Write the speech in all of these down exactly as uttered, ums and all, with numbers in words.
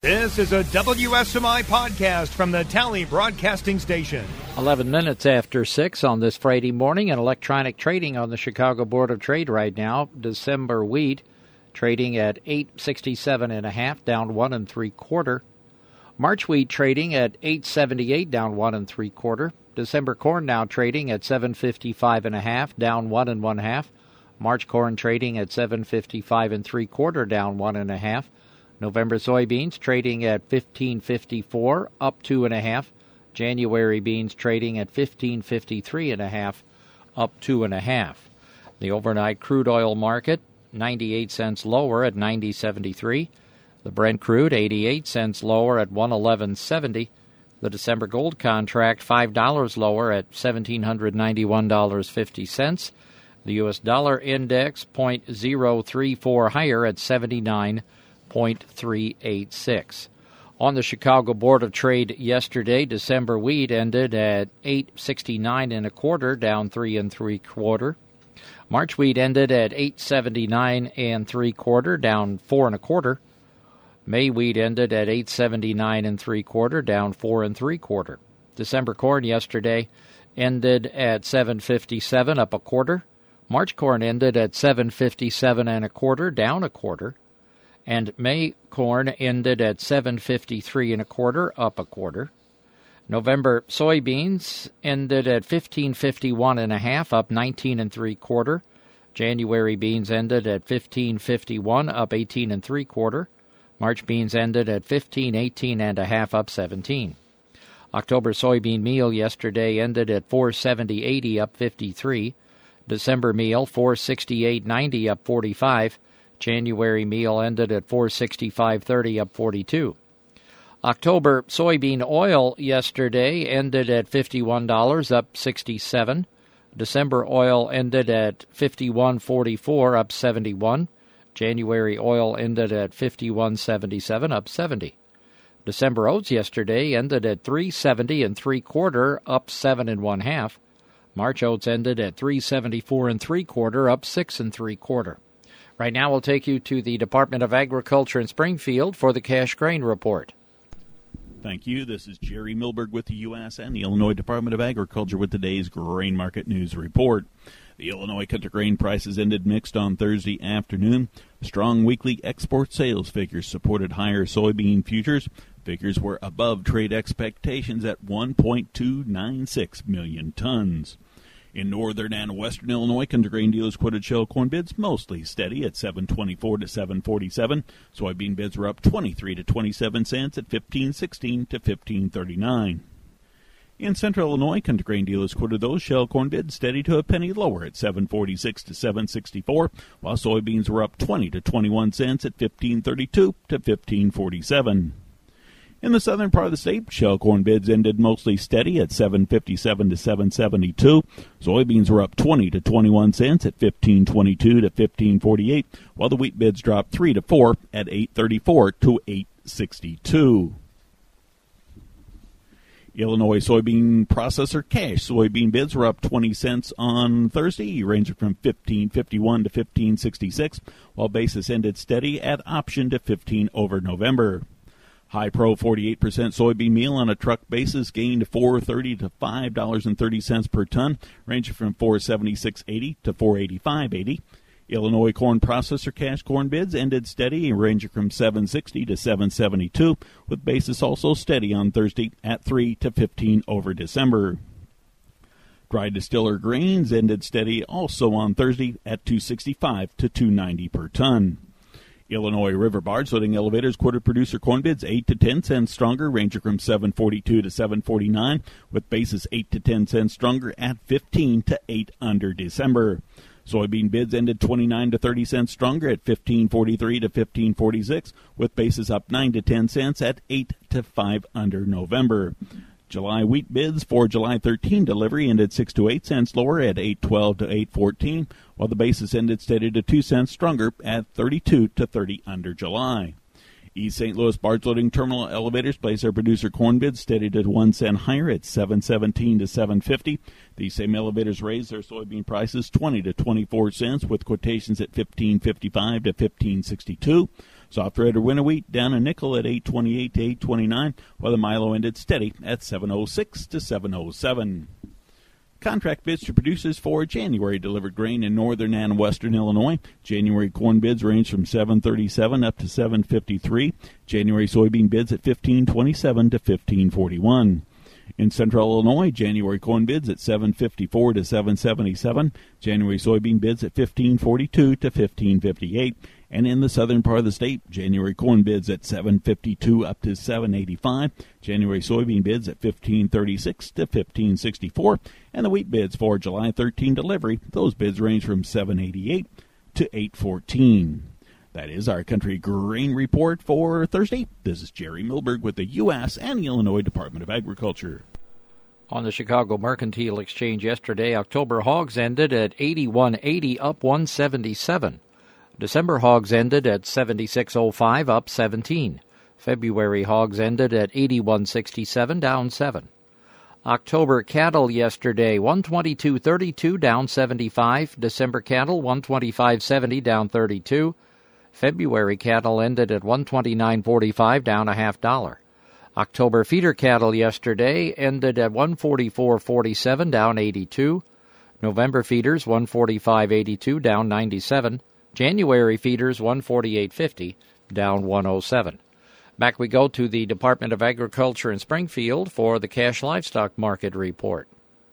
This is a W S M I podcast from the Tally Broadcasting Station. eleven minutes after six on this Friday morning, and electronic trading on the Chicago Board of Trade right now. December wheat trading at eight sixty-seven and a half, down one and three quarter. March wheat trading at eight seventy-eight, down one and three quarter. December corn now trading at seven fifty-five and a half, down one and one half. March corn trading at seven fifty-five and three quarter, down one and a half. November soybeans trading at fifteen fifty-four, up two and a half. January beans trading at fifteen fifty-three and a half, up two and a half. The overnight crude oil market ninety-eight cents lower at ninety seventy-three. The Brent crude eighty-eight cents lower at one eleven seventy. The December gold contract five dollars lower at one thousand seven hundred ninety-one dollars and fifty cents. The U S dollar index zero point zero three four higher at seventy-nine point three eight six. On the Chicago Board of Trade yesterday, December wheat ended at eight sixty-nine and a quarter, down three and three quarter. March wheat ended at eight seventy-nine and three quarter, down four and a quarter. May wheat ended at eight seventy-nine and three quarter, down four and three quarter. December corn yesterday ended at seven fifty-seven, up a quarter. March corn ended at seven fifty-seven and a quarter, down a quarter. And May corn ended at seven fifty-three and a quarter, up a quarter. November soybeans ended at fifteen fifty-one and a half, up nineteen and three quarter. January beans ended at fifteen fifty-one, up eighteen and three quarter. March beans ended at fifteen eighteen and a half, up seventeen. October soybean meal yesterday ended at four seventy eighty, up fifty-three. December meal four sixty-eight ninety, up forty-five. January meal ended at four sixty-five thirty, up forty-two. October soybean oil yesterday ended at fifty-one dollars, up sixty-seven. December oil ended at fifty-one forty-four, up seventy-one. January oil ended at fifty-one seventy-seven, up seventy. December oats yesterday ended at three seventy and three quarter, up seven and one half. March oats ended at three seventy-four and three quarter, up six and three quarter. Right now, we'll take you to the Department of Agriculture in Springfield for the Cash Grain Report. Thank you. This is Jerry Milberg with the U S and the Illinois Department of Agriculture with today's Grain Market News Report. The Illinois country grain prices ended mixed on Thursday afternoon. Strong weekly export sales figures supported higher soybean futures. Figures were above trade expectations at one point two nine six million tons. In northern and western Illinois, country grain dealers quoted shell corn bids mostly steady at seven twenty-four to seven forty-seven. Soybean bids were up twenty-three to twenty-seven cents at fifteen sixteen to fifteen thirty-nine. In central Illinois, country grain dealers quoted those shell corn bids steady to a penny lower at seven forty-six to seven sixty-four, while soybeans were up twenty to twenty-one cents at fifteen thirty-two to fifteen forty-seven. In the southern part of the state, shell corn bids ended mostly steady at seven fifty-seven to seven seventy-two. Soybeans were up twenty to twenty-one cents at fifteen twenty-two to fifteen forty-eight, while the wheat bids dropped three to four at eight thirty-four to eight sixty-two. Illinois soybean processor cash soybean bids were up twenty cents on Thursday, ranging from fifteen fifty-one to fifteen sixty-six, while basis ended steady at option to fifteen over November. High Pro forty-eight percent soybean meal on a truck basis gained four thirty to five dollars and thirty cents per ton, ranging from four seventy-six eighty to four eighty-five eighty. Illinois corn processor cash corn bids ended steady, ranging from seven sixty to seven seventy-two, with basis also steady on Thursday at three to fifteen over December. Dry distiller grains ended steady also on Thursday at two sixty-five to two ninety per ton. Illinois river barge loading elevators quoted producer corn bids eight to ten cents stronger, ranging from seven forty-two to seven forty-nine, with basis eight to ten cents stronger at fifteen to eight under December. Soybean bids ended twenty-nine to thirty cents stronger at fifteen forty-three to fifteen forty-six, with basis up nine to ten cents at eight to five under November. July wheat bids for July thirteenth delivery ended six to eight cents lower at eight twelve to eight fourteen, while the basis ended steady to two cents stronger at thirty-two to thirty under July. East Saint Louis barge loading terminal elevators place their producer corn bids steady to one cent higher at seven seventeen to seven fifty. These same elevators raised their soybean prices twenty to twenty-four cents, with quotations at fifteen fifty-five to fifteen sixty-two. Soft red or winter wheat down a nickel at eight twenty-eight to eight twenty-nine, while the Milo ended steady at seven oh six to seven oh seven. Contract bids to producers for January delivered grain in northern and western Illinois. January corn bids range from seven thirty-seven up to seven fifty-three. January soybean bids at fifteen twenty-seven to fifteen forty-one. In central Illinois, January corn bids at seven fifty-four to seven seventy-seven. January soybean bids at fifteen forty-two to fifteen fifty-eight. And in the southern part of the state, January corn bids at seven fifty-two up to seven eighty-five. January soybean bids at fifteen thirty-six to fifteen sixty-four. And the wheat bids for July thirteenth delivery, those bids range from seven eighty-eight to eight fourteen. That is our country grain report for Thursday. This is Jerry Milberg with the U S and the Illinois Department of Agriculture. On the Chicago Mercantile Exchange yesterday, October hogs ended at eighty-one eighty, up one seventy-seven. December hogs ended at seventy-six oh five, up seventeen. February hogs ended at eighty-one sixty-seven, down seven. October cattle yesterday, one twenty-two thirty-two, down seventy-five. December cattle, one twenty-five seventy, down thirty-two. February cattle ended at one twenty-nine forty-five, down a half dollar. October feeder cattle yesterday ended at one forty-four forty-seven, down eighty-two. November feeders, one forty-five eighty-two, down ninety-seven. January feeders, one forty-eight fifty, down one oh seven. Back we go to the Department of Agriculture in Springfield for the cash livestock market report.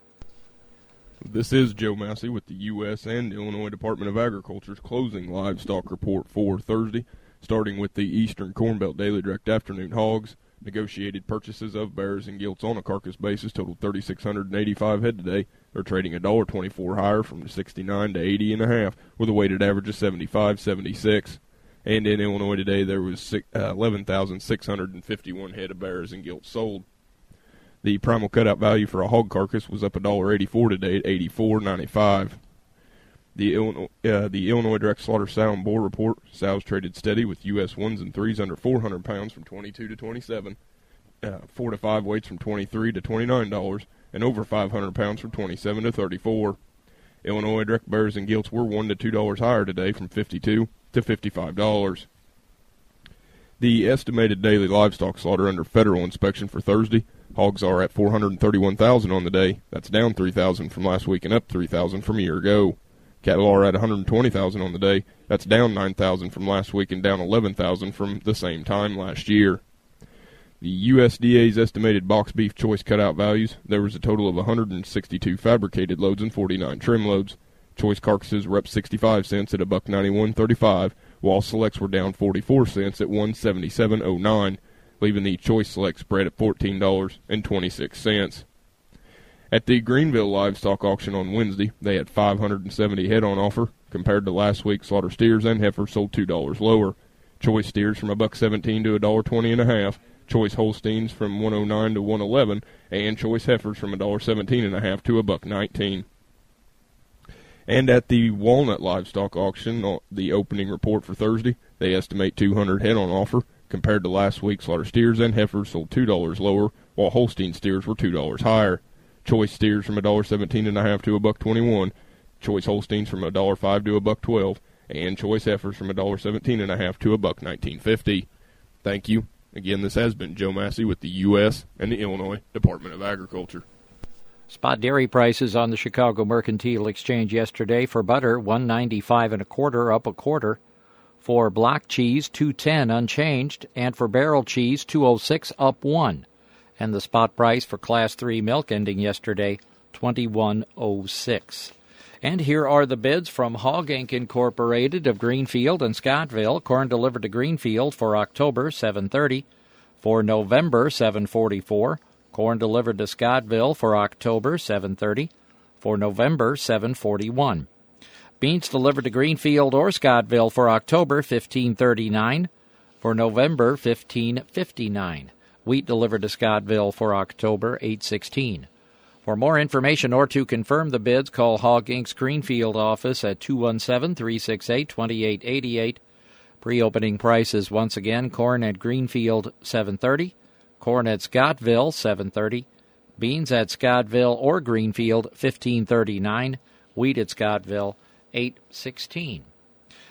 This is Joe Massey with the U S and Illinois Department of Agriculture's closing livestock report for Thursday, starting with the Eastern Corn Belt Daily Direct Afternoon hogs. Negotiated purchases of bears and gilts on a carcass basis totaled three thousand six hundred eighty-five head today. They're trading one dollar twenty-four higher from sixty-nine to eighty and a half, with a weighted average of seventy-five seventy-six. And in Illinois today, there was eleven thousand six hundred fifty-one head of bears and gilts sold. The primal cutout value for a hog carcass was up one dollar eighty-four today at eighty-four ninety-five. The Illinois, uh, the Illinois Direct Slaughter Sow and Boar report, sows traded steady with U S ones and threes under four hundred pounds from twenty-two to twenty-seven, uh, four to five weights from twenty-three to twenty-nine dollars, and over five hundred pounds from twenty-seven to thirty-four. Illinois Direct bears and gilts were one to two dollars higher today from fifty-two to fifty-five dollars. The estimated daily livestock slaughter under federal inspection for Thursday, hogs are at four hundred thirty-one thousand on the day. That's down three thousand from last week and up three thousand from a year ago. Cattle are at one hundred twenty thousand on the day. That's down nine thousand from last week and down eleven thousand from the same time last year. The U S D A's estimated box beef choice cutout values, there was a total of one hundred sixty-two fabricated loads and forty-nine trim loads. Choice carcasses were up sixty-five cents at a buck ninety-one thirty-five, while selects were down forty-four cents at one seventy-seven oh nine, leaving the choice select spread at fourteen dollars and twenty-six cents. At the Greenville livestock auction on Wednesday, they had five hundred seventy head on offer. Compared to last week, slaughter steers and heifers sold two dollars lower. Choice steers from a buck seventeen to a dollar twenty and a half. Choice Holsteins from one oh nine to one eleven, and choice heifers from a dollar seventeen and a half to a buck nineteen. And at the Walnut livestock auction, the opening report for Thursday, they estimate two hundred head on offer. Compared to last week, slaughter steers and heifers sold two dollars lower, while Holstein steers were two dollars higher. Choice steers from a dollar seventeen and a half to a buck twenty-one, choice Holsteins from a dollar five to a buck twelve, and choice heifers from a dollar seventeen and a half to a buck nineteen fifty. Thank you. Again, this has been Joe Massey with the U S and the Illinois Department of Agriculture. Spot dairy prices on the Chicago Mercantile Exchange yesterday for butter one ninety-five and a quarter, up a quarter. For block cheese two ten unchanged, and for barrel cheese two oh six, up one. And the spot price for Class three milk ending yesterday, twenty-one oh six. And here are the bids from Hog Incorporated. Incorporated of Greenfield and Scottville. Corn delivered to Greenfield for October, seven thirty. For November, seven forty-four. Corn delivered to Scottville for October, seven thirty. For November, seven forty-one. Beans delivered to Greenfield or Scottville for October, fifteen thirty-nine. For November, fifteen fifty-nine. Wheat delivered to Scottville for October, eight sixteen. For more information or to confirm the bids, call Hog Incorporated's Greenfield office at two one seven, three six eight, two eight eight eight. Pre-opening prices once again, corn at Greenfield, seven thirty. Corn at Scottville, seven thirty. Beans at Scottville or Greenfield, fifteen thirty-nine. Wheat at Scottville, eight sixteen.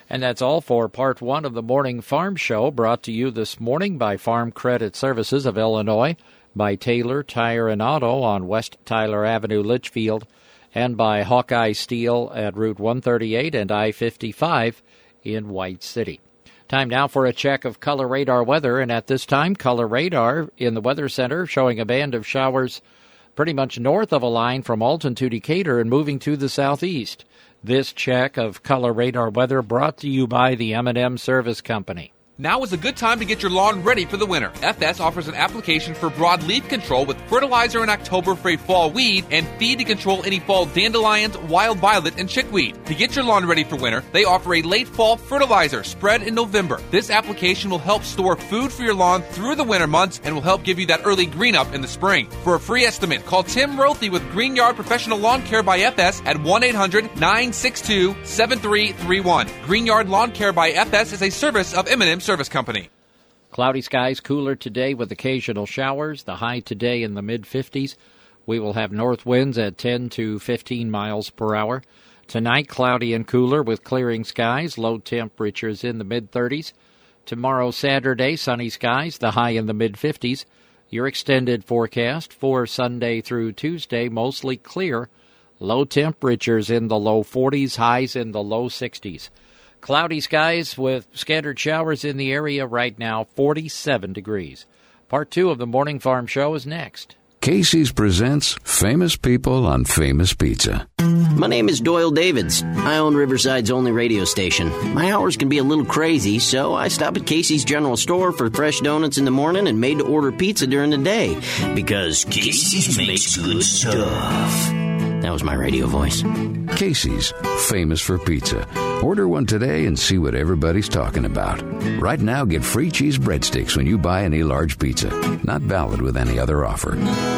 And that's all for part one of the Morning Farm Show, brought to you this morning by Farm Credit Services of Illinois, by Taylor Tire and Auto on West Tyler Avenue, Litchfield, and by Hawkeye Steel at Route one thirty-eight and I fifty-five in White City. Time now for a check of Color Radar weather, and at this time, Color Radar in the Weather Center showing a band of showers pretty much north of a line from Alton to Decatur and moving to the southeast. This check of Color Radar weather brought to you by the M and M Service Company. Now is a good time to get your lawn ready for the winter. F S offers an application for broadleaf control with fertilizer in October for a fall weed and feed to control any fall dandelions, wild violet, and chickweed. To get your lawn ready for winter, they offer a late fall fertilizer spread in November. This application will help store food for your lawn through the winter months and will help give you that early green up in the spring. For a free estimate, call Tim Rothy with Green Yard Professional Lawn Care by F S at one eight hundred nine six two seven three three one. Green Yard Lawn Care by F S is a service of M and M Service Company. Cloudy skies, cooler today with occasional showers. The high today in the mid fifties. We will have north winds at ten to fifteen miles per hour. Tonight, cloudy and cooler with clearing skies. Low temperatures in the mid thirties. Tomorrow, Saturday, sunny skies. The high in the mid fifties. Your extended forecast for Sunday through Tuesday, mostly clear. Low temperatures in the low forties, highs in the low sixties. Cloudy skies with scattered showers in the area right now, forty-seven degrees. Part two of the Morning Farm Show is next. Casey's presents Famous People on Famous Pizza. My name is Doyle Davids. I own Riverside's only radio station. My hours can be a little crazy, so I stop at Casey's General Store for fresh donuts in the morning and made-to-order pizza during the day. Because Casey's makes good stuff. That was my radio voice. Casey's, famous for pizza. Order one today and see what everybody's talking about. Right now, get free cheese breadsticks when you buy any large pizza. Not valid with any other offer.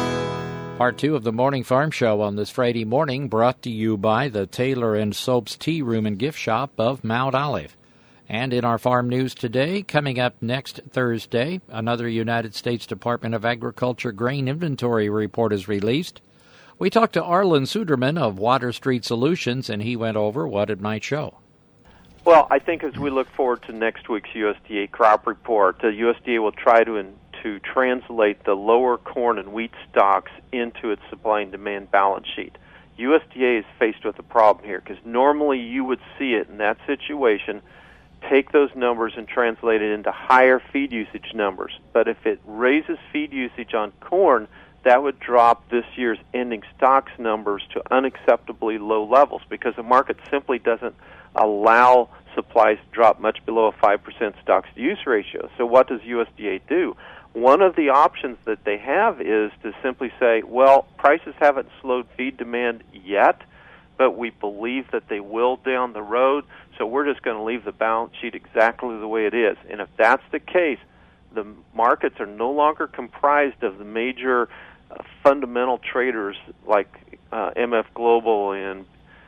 Part two of the Morning Farm Show on this Friday morning, brought to you by the Taylor and Soaps Tea Room and Gift Shop of Mount Olive. And in our farm news today, coming up next Thursday, another United States Department of Agriculture grain inventory report is released. We talked to Arlen Suderman of Water Street Solutions, and he went over what it might show. Well, I think as we look forward to next week's U S D A crop report, the U S D A will try to in, to translate the lower corn and wheat stocks into its supply and demand balance sheet. U S D A is faced with a problem here because normally you would see it in that situation, take those numbers and translate it into higher feed usage numbers. But if it raises feed usage on corn, that would drop this year's ending stocks numbers to unacceptably low levels because the market simply doesn't allow supplies to drop much below a five percent stocks-to-use ratio. So what does U S D A do? One of the options that they have is to simply say, well, prices haven't slowed feed demand yet, but we believe that they will down the road, so we're just going to leave the balance sheet exactly the way it is. And if that's the case, the markets are no longer comprised of the major uh, fundamental traders like uh, M F Global and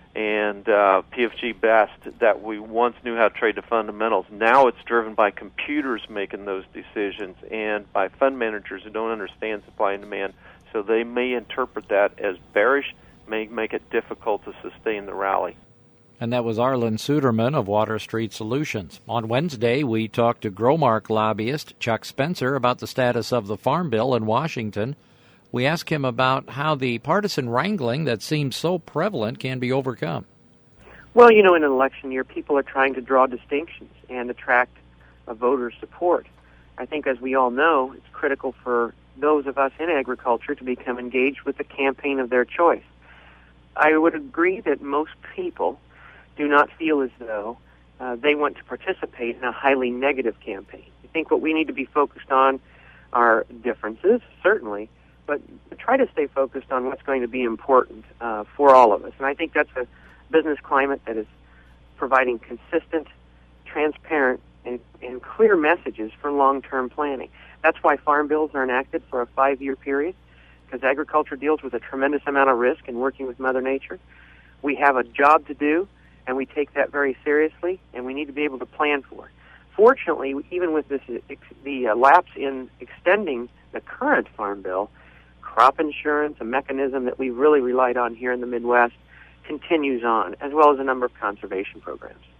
and uh, P F G Best that we once knew how to trade the fundamentals. Now it's driven by computers making those decisions and by fund managers who don't understand supply and demand. So they may interpret that as bearish, may make it difficult to sustain the rally. And that was Arlen Suderman of Water Street Solutions. On Wednesday, we talked to Growmark lobbyist Chuck Spencer about the status of the Farm Bill in Washington. We asked him about how the partisan wrangling that seems so prevalent can be overcome. Well, you know, in an election year, people are trying to draw distinctions and attract a voter support. I think, as we all know, it's critical for those of us in agriculture to become engaged with the campaign of their choice. I would agree that most people do not feel as though uh, they want to participate in a highly negative campaign. I think what we need to be focused on are differences, certainly, but try to stay focused on what's going to be important uh, for all of us. And I think that's a business climate that is providing consistent, transparent, and, and clear messages for long-term planning. That's why farm bills are enacted for a five-year period, because agriculture deals with a tremendous amount of risk in working with Mother Nature. We have a job to do, and we take that very seriously, and we need to be able to plan for it. Fortunately, even with this, the uh, lapse in extending the current farm bill, crop insurance, a mechanism that we've really relied on here in the Midwest, continues on, as well as a number of conservation programs.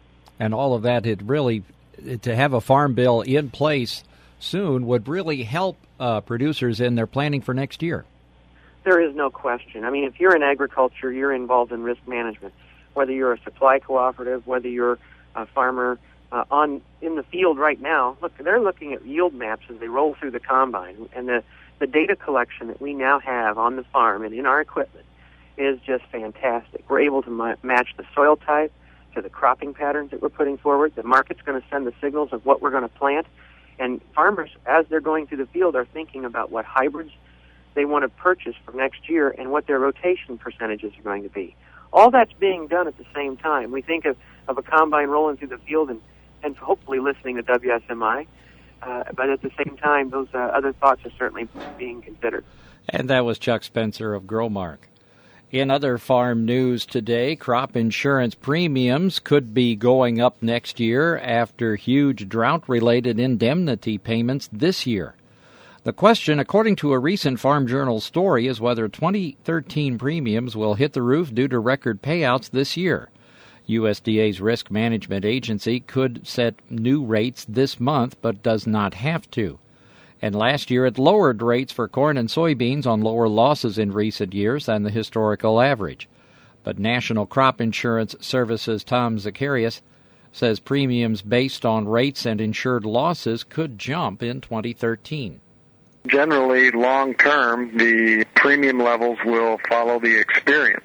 and all of that, it really, to have a farm bill in place soon would really help uh, producers in their planning for next year. There is no question. I mean, if you're in agriculture, you're involved in risk management. Whether you're a supply cooperative, whether you're a farmer uh, on in the field right now, look, they're looking at yield maps as they roll through the combine, and the, the data collection that we now have on the farm and in our equipment is just fantastic. We're able to ma- match the soil type to the cropping patterns that we're putting forward. The market's going to send the signals of what we're going to plant, and farmers, as they're going through the field, are thinking about what hybrids they want to purchase for next year and what their rotation percentages are going to be. All that's being done at the same time. We think of, of a combine rolling through the field and, and hopefully listening to W S M I, uh, but at the same time, those uh, other thoughts are certainly being considered. And that was Chuck Spencer of Growmark. In other farm news today, crop insurance premiums could be going up next year after huge drought-related indemnity payments this year. The question, according to a recent Farm Journal story, is whether twenty thirteen premiums will hit the roof due to record payouts this year. U S D A's Risk Management Agency could set new rates this month, but does not have to. And last year it lowered rates for corn and soybeans on lower losses in recent years than the historical average. But National Crop Insurance Services' Tom Zacharias says premiums based on rates and insured losses could jump in twenty thirteen. Generally, long-term, the premium levels will follow the experience.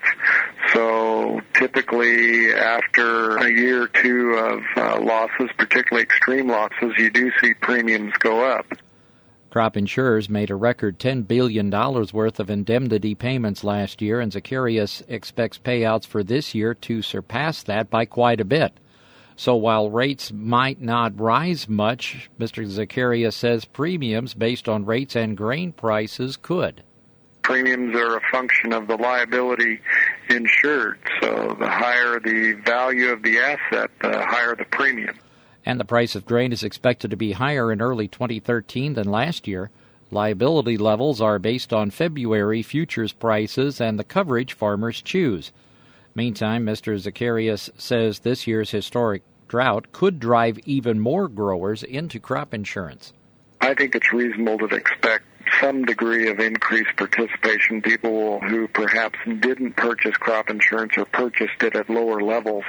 So typically, after a year or two of uh, losses, particularly extreme losses, you do see premiums go up. Crop insurers made a record ten billion dollars worth of indemnity payments last year, and Zacharias expects payouts for this year to surpass that by quite a bit. So while rates might not rise much, Mister Zacharias says premiums based on rates and grain prices could. Premiums are a function of the liability insured, so the higher the value of the asset, the higher the premium. And the price of grain is expected to be higher in early twenty thirteen than last year. Liability levels are based on February futures prices and the coverage farmers choose. Meantime, Mister Zacharias says this year's historic drought could drive even more growers into crop insurance. I think it's reasonable to expect some degree of increased participation. People who perhaps didn't purchase crop insurance or purchased it at lower levels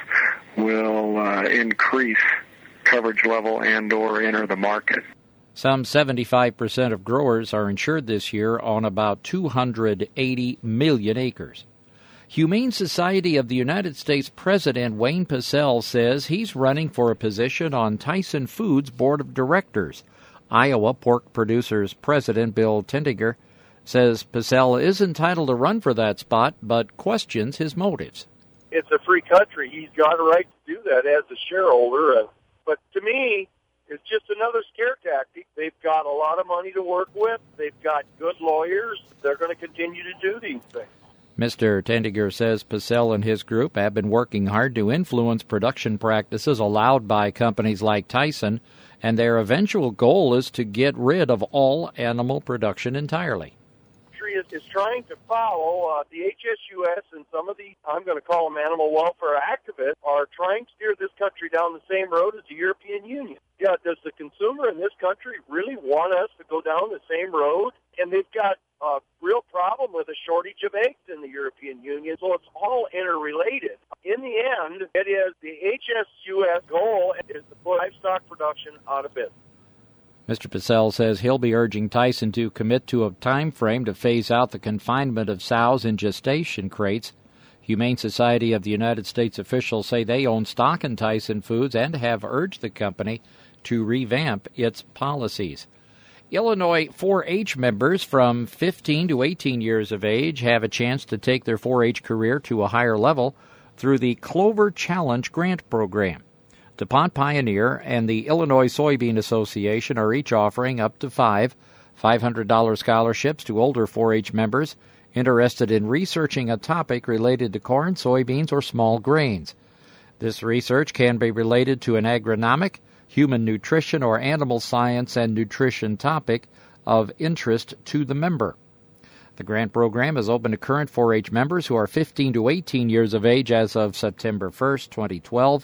will uh, increase coverage level and or enter the market. Some seventy-five percent of growers are insured this year on about two hundred eighty million acres. Humane Society of the United States President Wayne Pacelle says he's running for a position on Tyson Foods' board of directors. Iowa pork producers president Bill Tendiger says Pacelle is entitled to run for that spot, but questions his motives. It's a free country. He's got a right to do that as a shareholder. Uh, but to me, it's just another scare tactic. They've got a lot of money to work with. They've got good lawyers. They're going to continue to do these things. Mister Tendiger says Pacelle and his group have been working hard to influence production practices allowed by companies like Tyson, and their eventual goal is to get rid of all animal production entirely. Is, is trying to follow uh, the H S U S and some of the, I'm going to call them animal welfare activists, are trying to steer this country down the same road as the European Union. Yeah, does the consumer in this country really want us to go down the same road? And they've got a real problem with a shortage of eggs in the European Union, so it's all interrelated. In the end, it is the H S U S goal is to put livestock production out of business. Mister Pacelle says he'll be urging Tyson to commit to a time frame to phase out the confinement of sows in gestation crates. Humane Society of the United States officials say they own stock in Tyson Foods and have urged the company to revamp its policies. Illinois four H members from fifteen to eighteen years of age have a chance to take their four H career to a higher level through the Clover Challenge grant program. DuPont Pioneer and the Illinois Soybean Association are each offering up to five five hundred dollars scholarships to older four H members interested in researching a topic related to corn, soybeans, or small grains. This research can be related to an agronomic, human nutrition, or animal science and nutrition topic of interest to the member. The grant program is open to current four H members who are fifteen to eighteen years of age as of September first, twenty twelve,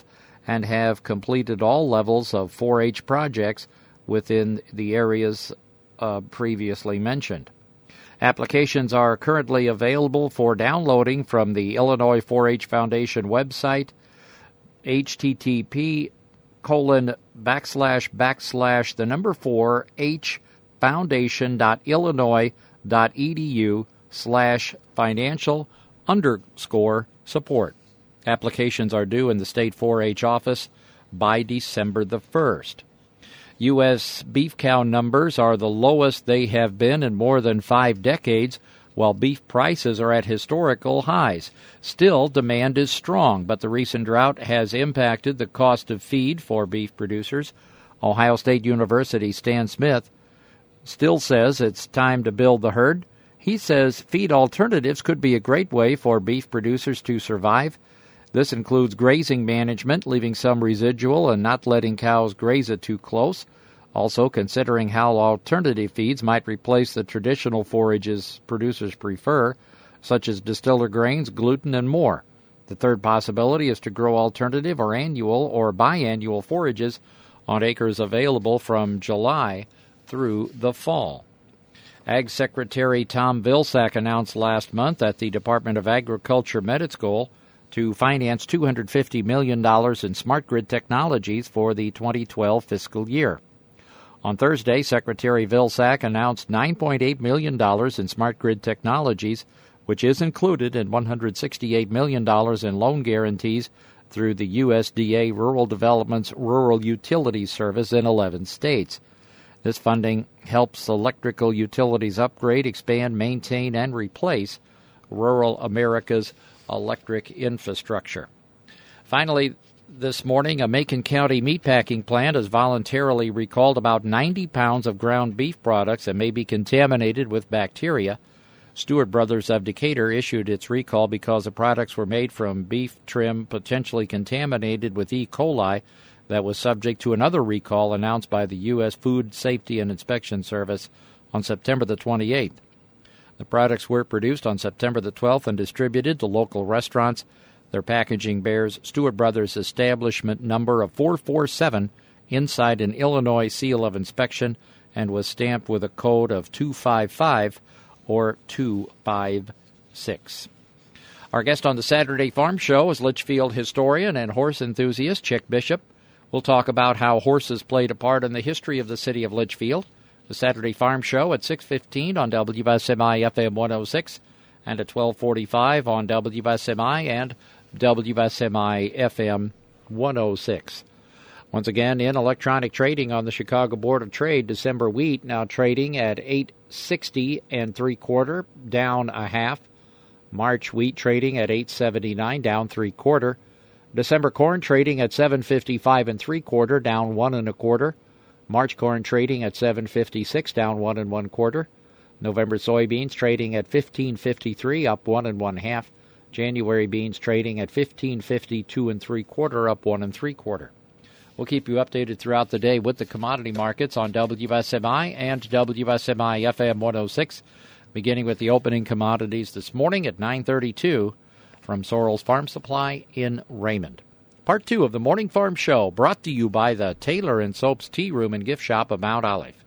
and have completed all levels of four H projects within the areas uh, previously mentioned. Applications are currently available for downloading from the Illinois four H Foundation website, http colon backslash backslash the number four h foundation dot illinois dot edu slash financial underscore support. Applications are due in the state four H office by December the first. U S beef cow numbers are the lowest they have been in more than five decades, while beef prices are at historical highs. Still, demand is strong, but the recent drought has impacted the cost of feed for beef producers. Ohio State University Stan Smith still says it's time to build the herd. He says feed alternatives could be a great way for beef producers to survive. This includes grazing management, leaving some residual and not letting cows graze it too close. Also considering how alternative feeds might replace the traditional forages producers prefer, such as distiller grains, gluten, and more. The third possibility is to grow alternative or annual or biannual forages on acres available from July through the fall. Ag Secretary Tom Vilsack announced last month that the Department of Agriculture met its goal to finance two hundred fifty million dollars in smart grid technologies for the twenty twelve fiscal year. On Thursday, Secretary Vilsack announced nine point eight million dollars in smart grid technologies, which is included in one hundred sixty-eight million dollars in loan guarantees through the U S D A Rural Development's Rural Utilities Service in eleven states. This funding helps electrical utilities upgrade, expand, maintain, and replace rural America's electric infrastructure. Finally, this morning, a Macon County meatpacking plant has voluntarily recalled about ninety pounds of ground beef products that may be contaminated with bacteria. Stewart Brothers of Decatur issued its recall because the products were made from beef trim potentially contaminated with E. coli that was subject to another recall announced by the U S Food Safety and Inspection Service on September the twenty-eighth. The products were produced on September the twelfth and distributed to local restaurants. Their packaging bears Stewart Brothers establishment number of four four seven inside an Illinois seal of inspection and was stamped with a code of two five five or two five six. Our guest on the Saturday Farm Show is Litchfield historian and horse enthusiast Chick Bishop. We'll talk about how horses played a part in the history of the city of Litchfield. The Saturday Farm Show at six fifteen on W S M I F M one oh six and at twelve forty-five on W S M I and W S M I F M one oh six. Once again, in electronic trading on the Chicago Board of Trade, December wheat now trading at eight sixty and three quarter, down a half. March wheat trading at eight seventy-nine, down three quarter. December corn trading at seven fifty-five and three quarter, down one and a quarter. March corn trading at seven fifty-six, down one and one quarter. November soybeans trading at fifteen fifty-three, up one and one half. January beans trading at fifteen fifty-two and three quarter, up one and three quarter. We'll keep you updated throughout the day with the commodity markets on W S M I and W S M I F M one oh six, beginning with the opening commodities this morning at nine thirty-two from Sorrell's Farm Supply in Raymond. Part two of the Morning Farm Show, brought to you by the Taylor and Soaps Tea Room and Gift Shop of Mount Olive.